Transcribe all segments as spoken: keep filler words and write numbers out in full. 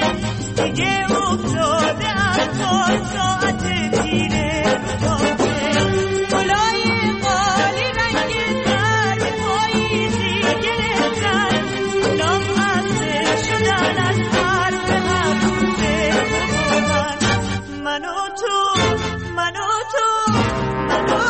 دیگه افتاده از پا ساعت تیره گلای قالی رنگ سر پاییزی گرفتن نام عطر شدن از حرف حرفه من من و تو من و تو من و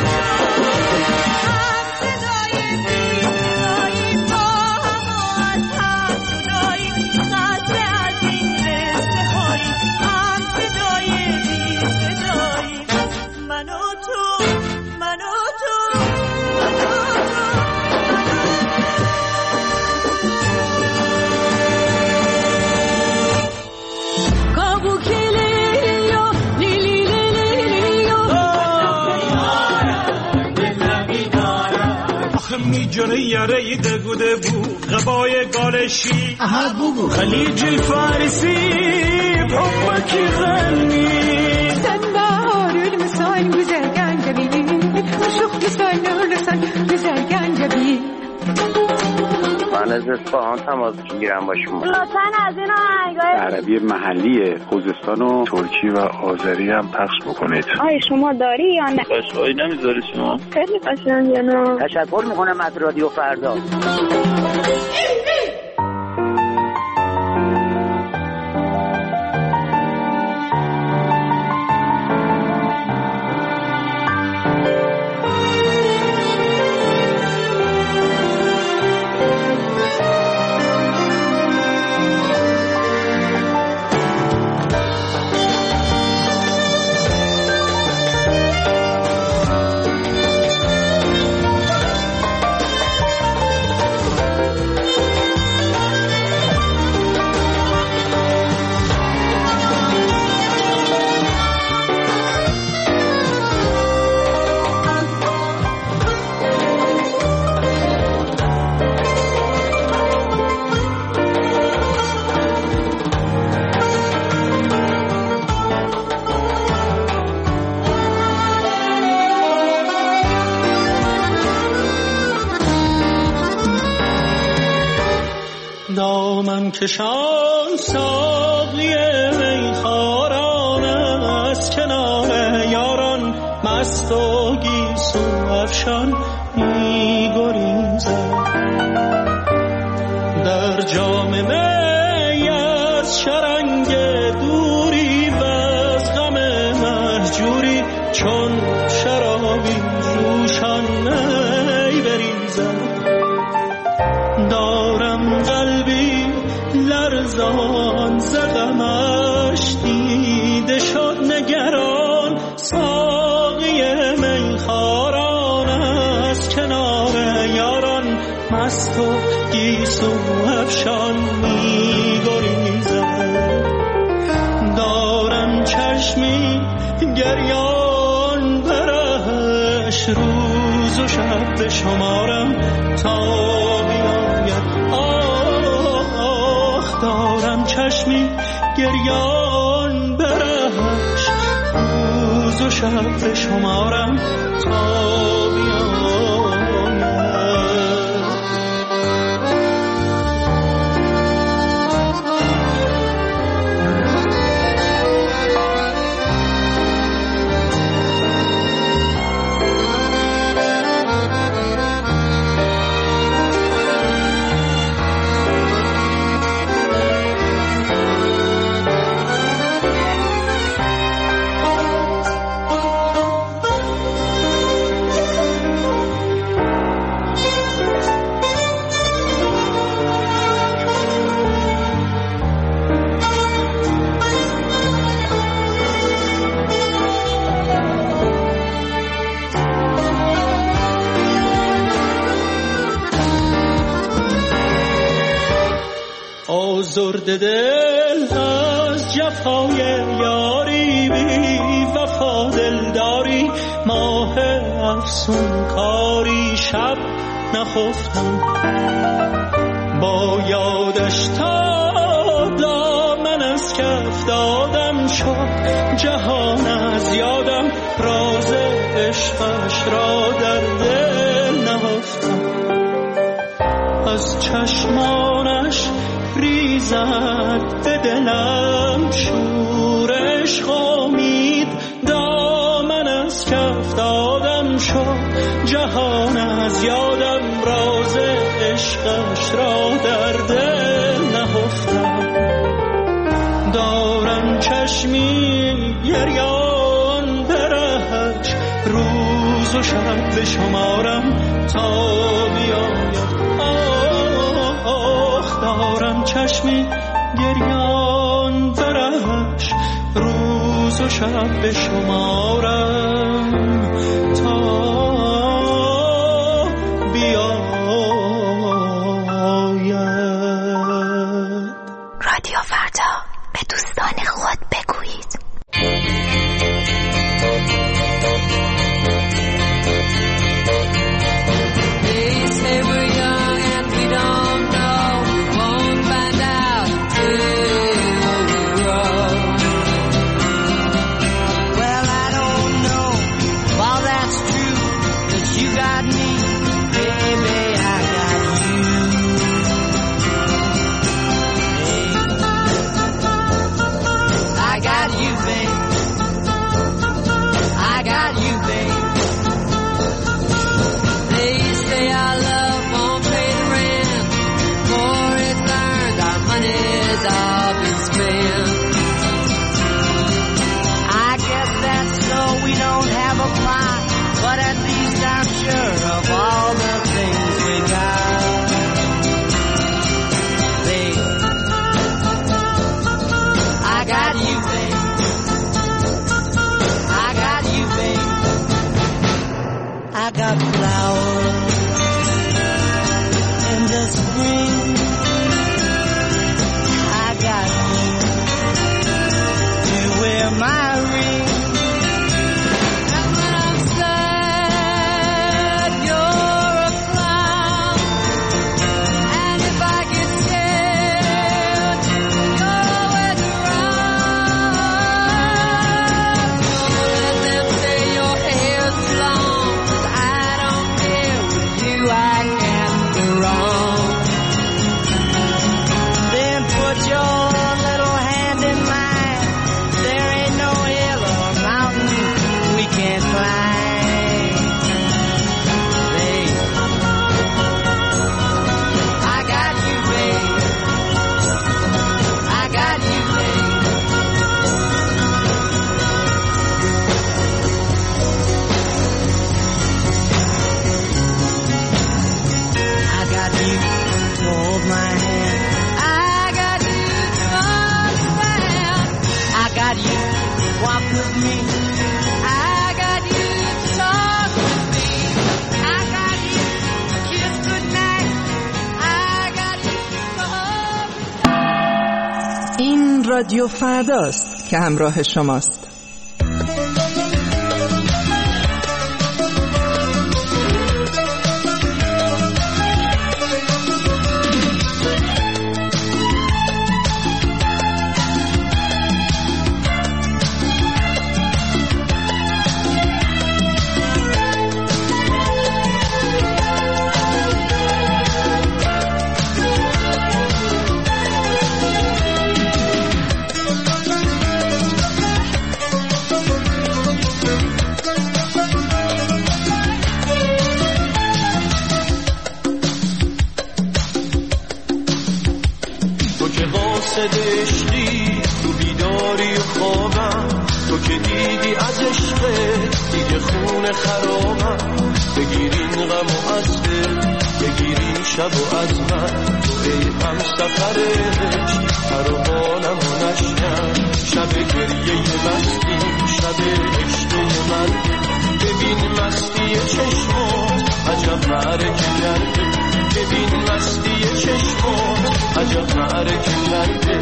جنه یاره دگوده بو غبای گالشی خلیج الفارسی بحبك غني سنبار المسان güzel gencebi aşık güzel ölürsen güzel gencebi من از اصفهان تماس میگیرم با شما. لطفاً از این آهنگای عربی محلی خوزستان و ترکی و آذری هم پخش بکنید. آی شما داری یا نه؟ قشقایی نمیذاری شما؟ خیلی قشنگه نه. تشکر میکنم از رادیو فردا. دامن کشان ساقی میخواران از کنار یاران مست و گیسو افشان میگریزد در جام می از شرنگ دوری و از غم مهجوری چون شرابی جوشان می بریزد دارم قلبی لرزان زغمش دیده شد نگران ساقی میخواران از کنار یاران مست و گیسو افشان میگریزد دارم چشمی گریان برش روز و شب به شمارم تا بیاید آه آه دارم چشمی گریان برش روز و شب به شمارم تا بیاید آزرده دل از جفای یاری بی وفا دلداری ماه افسون کاری شب نخفتم با یادش تا دامن از کف دادم شد جهان از یادم راز عشقش را در دل نهفتم از چشمانش ریز زد به دلم شورش خامید دامن از کف دادم شد جهان از یادم راز عشقش را در دل نهفتم دارم چشمی گریان برهش روز و شب به شمارم تا بیاید آخ دارم چشمی گریان برهش روز و شب به شمارم تا رادیو فردا به دوستان خود بگویید. I got flowers in the spring. I got you to wear my ring. And when I'm sad, you're a clown. And if I get scared, you're always around. Don't let them say your hair's long. I can't go wrong. Then put your little hand in mine. There ain't no hill or mountain we can't climb. Babe, I got you, babe. I got you, babe. You hold my hand. I got you to understand. I got you to walk with me. I got you to talk with me. I got you to kiss goodnight. I got you to hold. این رادیو فرداست که همراه شماست. عشقی تو بیداری و خوابم تو که دیدی از عشقت دیگه خون خرابم بگیرین غم و از دل بگیرین شب و از من تو ای هم سفر عشق پر و بالم و نشکن شب گریه مستی شب عشق من ببین مستی چشمات عجب معرکه کرده ببین مستی چشمات عجب معرکه کرده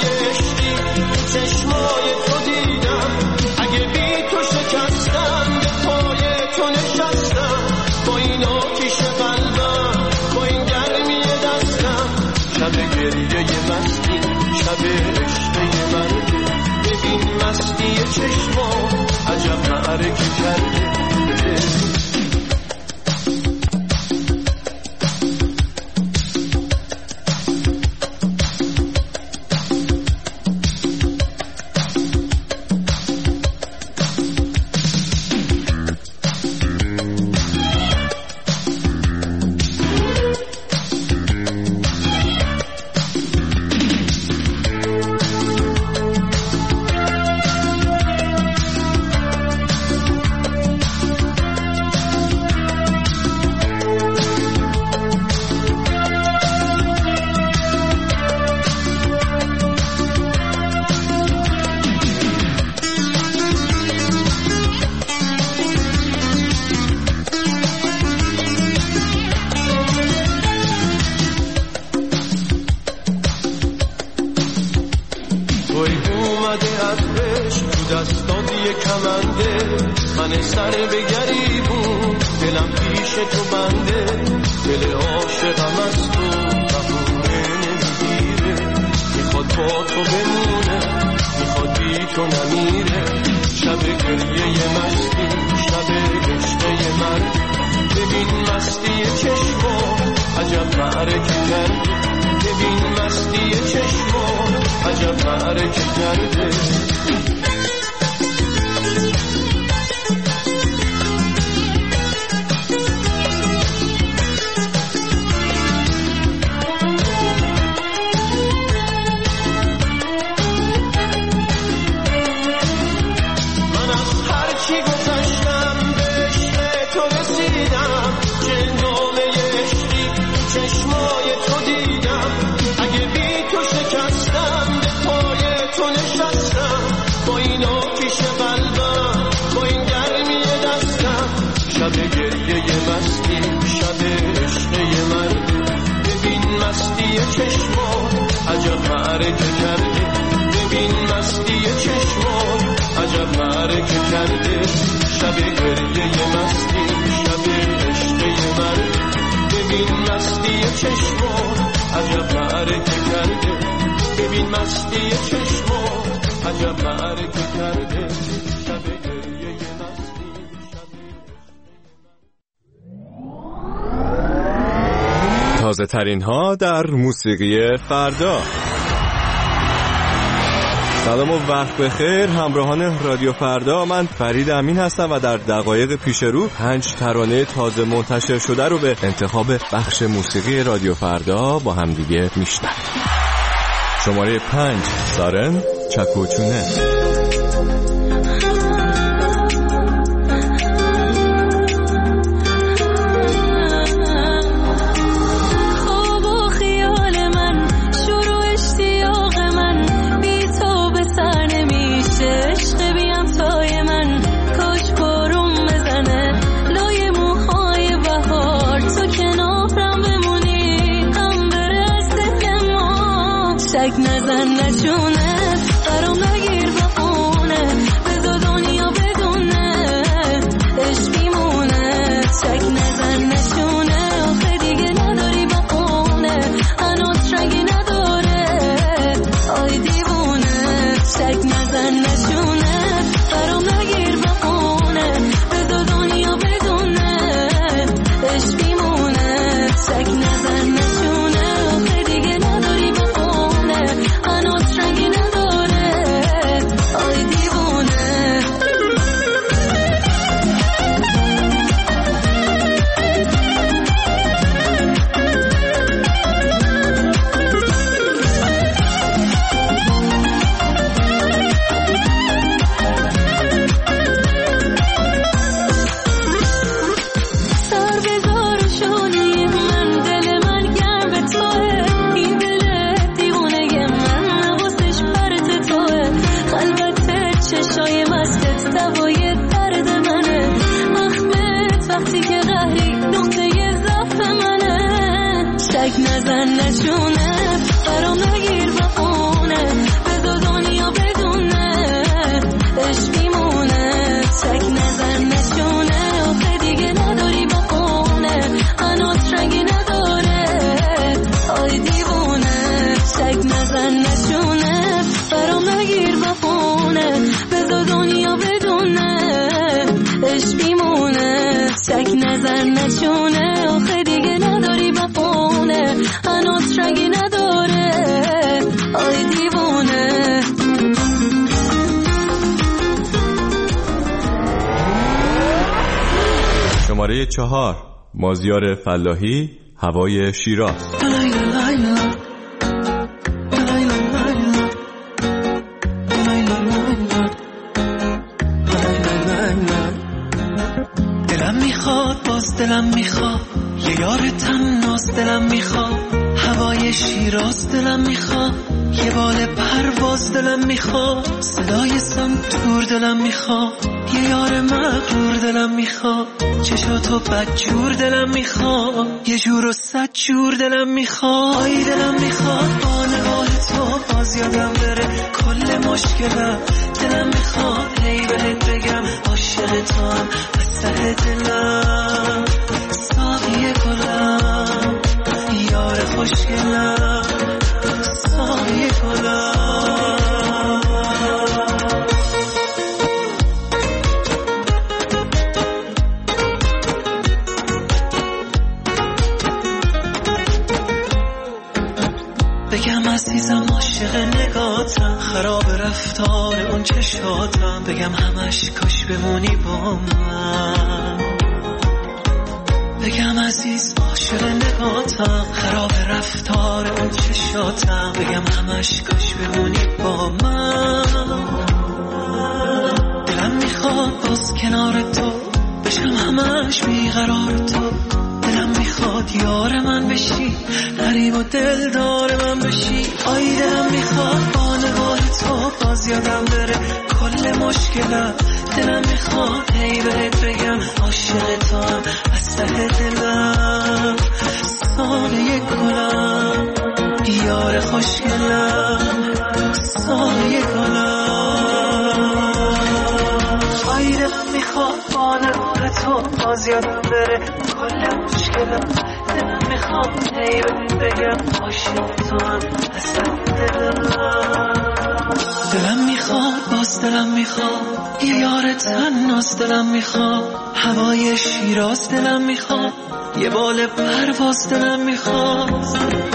چشمای تو دیدم اگه بی تو شکستم گریه مستی شب عشق مرده ببین مستی چشما عجب معرکه کرده تازه ترین ها در موسیقی فردا. سلام و وقت بخیر همراهان رادیو فردا، من فرید امین هستم و در دقایق پیش رو پنج ترانه تازه منتشر شده رو به انتخاب بخش موسیقی رادیو فردا با هم دیگه میشنویم. شماره پنج، سارن چکوچونه. نزن نشونه برام نگیر بخونه بذار دنیا بدونه عشق میمونه شک نزن نشونه آخه دیگه نداری بخونه هنوز رنگی نداره آی دیوونه شک نزن نشونه برام نگیر بخونه بذار دنیا بدونه عشق میمونه شک نزن نشونه آخه دیگه نداری هنوز رنگی نداره آی دیوونه سر بذار شونه من دل من گرم به توه این دل دیوونه من چشای مستت دوای درد منه مخمت وقتی که قهری نقطه ضعف منه شک نزن نشونه برام نگیر بخونه بذار دنیا بدونه عشق میمونه شک نزن نشونه آخه دیگه نداری بخونه هنوز رنگی نداره آی دیوونه شماره چهار مازیار فلاحی، هوای شیراز. دلم میخواد باز دلم میخواد یه یار تناس، دلم میخواد هوای شیراز، دلم میخواد یه بال پرواز، دلم میخواد صدای سنتور، دلم میخواد یه یار مغرور، دلم میخواد چشاتو بدجور، دلم میخواد یه جور و صد جور، دلم میخواد آی دلم میخواد با نگاه تو باز یادم بره کل مشکلم، دلم میخواد هی بهت بگم عاشق تو هم از ته دلم، ساقی گلم یار خوشگلم، ساقی گلم. بگم عزیزم عاشق نگاتم، خراب رفتار اون چشاتم، بگم همش کاش بمونی با من، بگم عزیز عاشق نگاتم، خراب رفتار اون چشاتم، بگم همش کاش بمونی با من. دلم میخواد باز کنار تو بشم همش بیقرار تو، دلم میخواد یار من بشی، غریب و دلدار من بشی، آی دلم میخواد با نگاه تو باز یادم بره کل مشکلم، دلم میخواد هی بهت بگم عاشق تو هم از ته دلم، ساقی گلم یار خوشگلم، ساقی گلم. آی دلم میخواد با نگاه تو باز یادم بره کل مشکلم، دلم میخواد هی بهت بگم عاشق تو هم از ته دلم، دلم میخواد باز دلم میخواد یه یار تناس، دلم میخواد هوای شیراز، دلم میخواد یه بال پرواز، دلم میخواد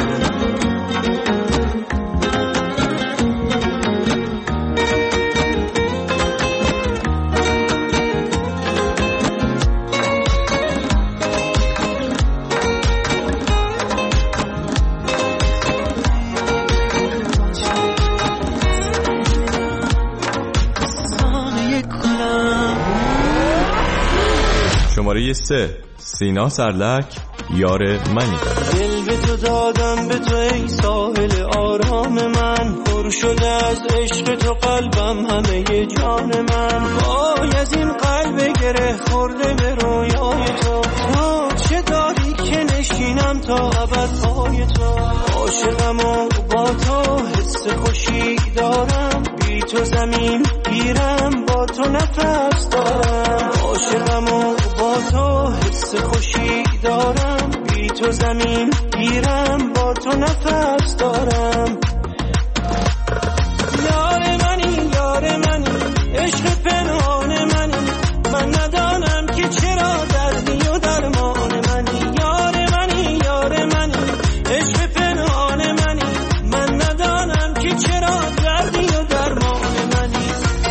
شماره سه سینا سرلک، یار منی. دل به تو دادم به تو ای ساحل آرام من، پر شده از عشق تو قلبم همه جان من، وای از این قلب گره خورده به رویای تو، تو چه داری که نشینم تا ابد پای تو، عاشقم و با تو حس خوشی دارم، بی تو زمین گیرم با تو نفس دارم، عاشقم و با تو حس خوشی دارم، بی تو زمین گیرم با تو نفس دارم. یار منی یار منی عشق پنهان منی، من ندانم که چرا دردی و درمان منی، یار منی یار منی عشق پنهان منی، من ندانم که چرا دردی و درمان منی.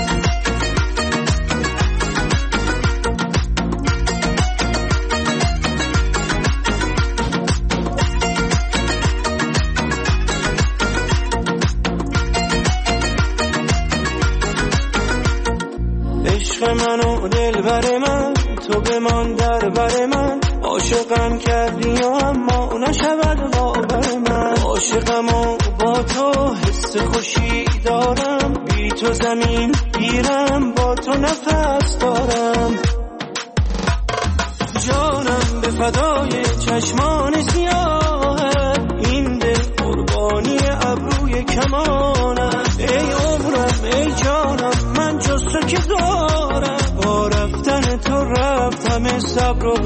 عشق من و دلبر من تو بمان در بر من، عاشقم کردی و اما نشود باور من، عاشقم و با تو حس خوشی دارم، بی تو زمین گیرم با تو نفس دارم، جانم به فدای چشمان سیاهت، این دل قربانی ابروی کمانم، ای عمرم ای جانم من جز تو که دارم، با رفتن تو رفتم صبر و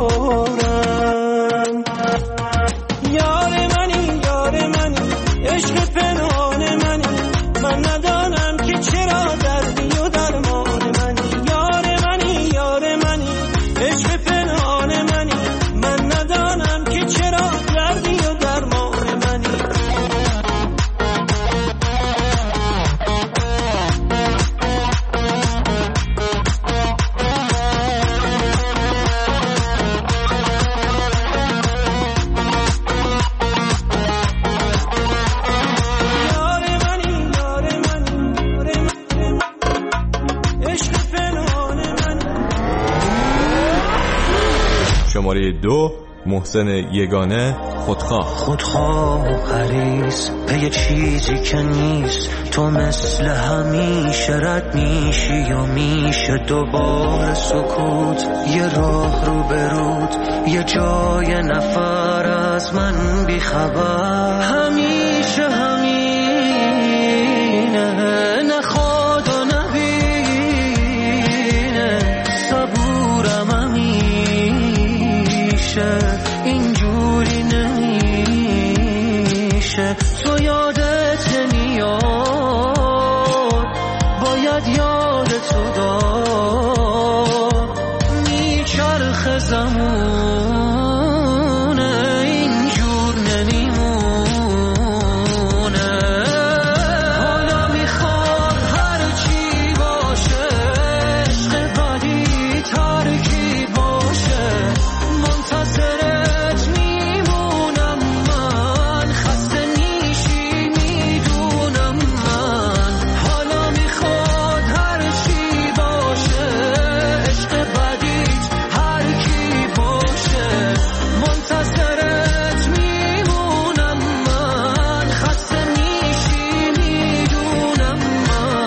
قرارم. یار منی یار منی عشق پنهان منی، من ندانم که چرا دردی و درمان منی، یار منی یار منی عشق پنهان منی، من ندانم که چرا دردی و درمان منی. شماره دو محسن یگانه خودخواه. خودخواه و حریص به چیزی که نیست، تو مثل همیشه رد میشی یا میشه دوباره سکوت، یه راه رو برود، یه جای نفر از من بیخبر، همیشه همینه، نخواد و نبینه، صبورم همیشه اینجوری نمیشه، تو یادت نمیاد باید یاد تو داد، میچرخ زمونه اینجور نمیمونه، حالا میخواد هر چی باشه، عشق بدی ترکی باشه، منتظرت میمونم من، خسته نیشی میدونم من، حالا میخواد هر چی باشه، عشق بدیت هر کی باشه، منتظرت میمونم من، خسته نیشی میدونم من.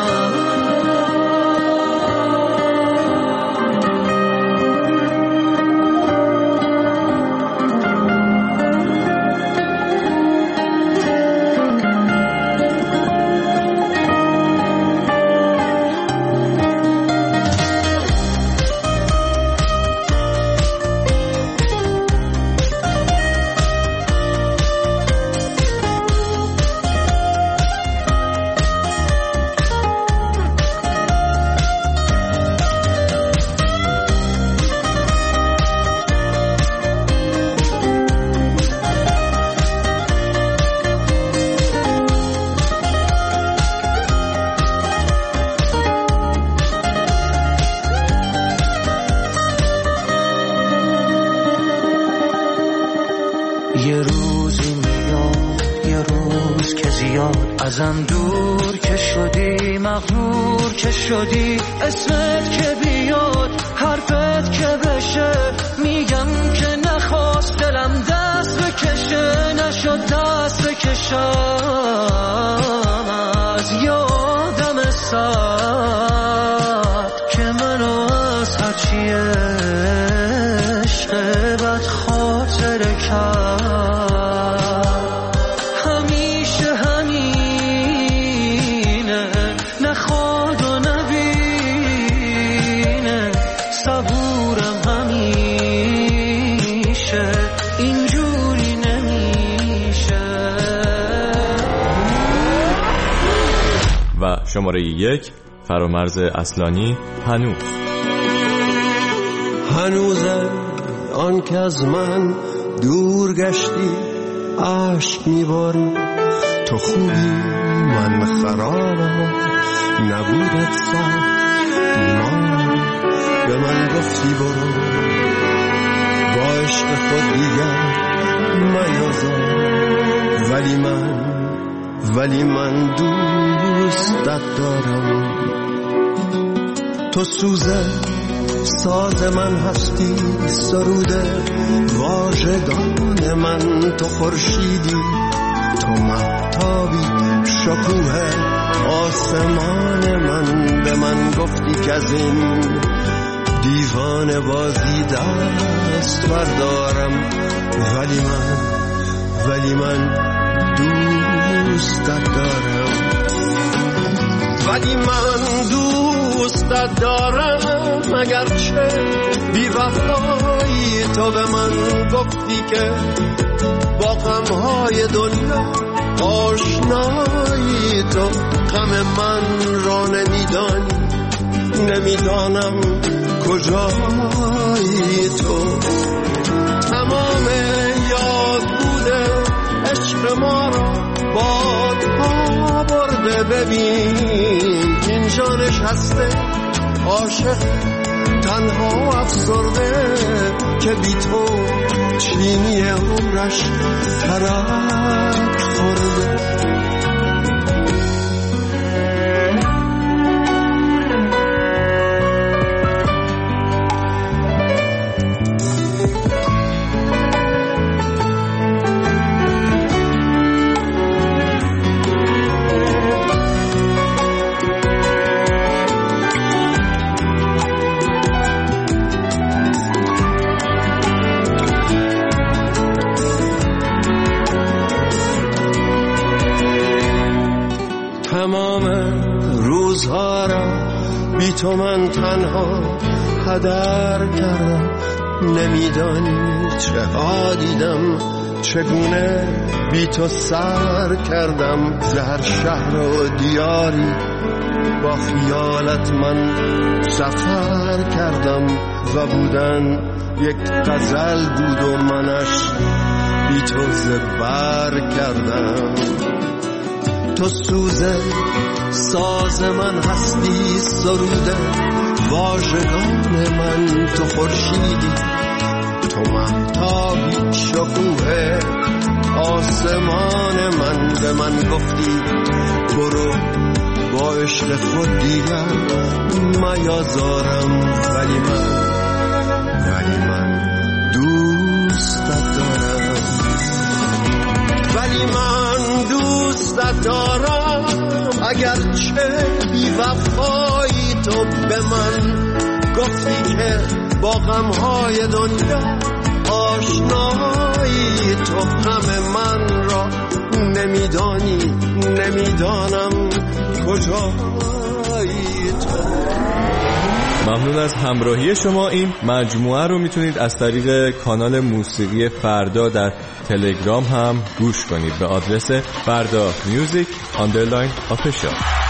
یه روزی میاد، یه روز که زیاد ازم دور که شدی، مغرور که شدی، اسمت که بیاد، حرفت که بشه، میگم که نخواست دلم دست بکشه، نشد دست بکشم از یادم سرد که منو از هرچی عشق بد خاطره کرد، همیشه همینه، نخواد و نبینه، صبورم همیشه اینجوری نمیشه. و شماره یک فرامرز اصلانی هنوز. هنوزه آن که از من دور گشتی، عشق میباری، تو خوبی من خرابم، نبودت سر بیمار، به من گفتی برو با عشق خود دیگر میازار، ولی من ولی من دوستت دارم، تو سوزه ساز من هستی، سروده واژگان من، تو خورشیدی، تو مهتابی، شکوه آسمان من، به من گفتی که از این دیوانه بازی دست بردارم، ولی من ولی من دوستت دارم، ولی من دوستت دارم، اگرچه بی وفایی تو به من گفتی که با غمهای دنیا آشنایی، تو غم من را نمیدانی، نمیدانم کجایی تو، تمام یاد بوده عشق ما را بادها برده، ببین اینجا نشسته عاشق تنها افسرده، که بی تو چینی عمرش ترک خورده. تو من تنها هدر کردم. نمیدانی چه ها دیدم، چگونه بی تو سر کردم. زهر شهر و دیاری با خیالت من سفر کردم و بودن یک غزل بود و منش بی تو زبر کردم. تو سوزه ساز من هستی، سروده واژگان من تو خورشیدی، تو مهتابی شکوه آسمان من. به من گفتی برو با عشق خود دیگر میازارم، ولی من ولی من دوستت دارم، ولی من دوستت دارم. اگرچه بی وفایی تو به من گفتی که با غمهای دنیا آشنایی، تو غم من را نمیدانی، نمیدانم کجایی تو. ممنون از همراهی شما. این مجموعه رو میتونید از طریق کانال موسیقی فردا در تلگرام هم گوش کنید به آدرس فردا میوزیک آندرلاین آفیشیال.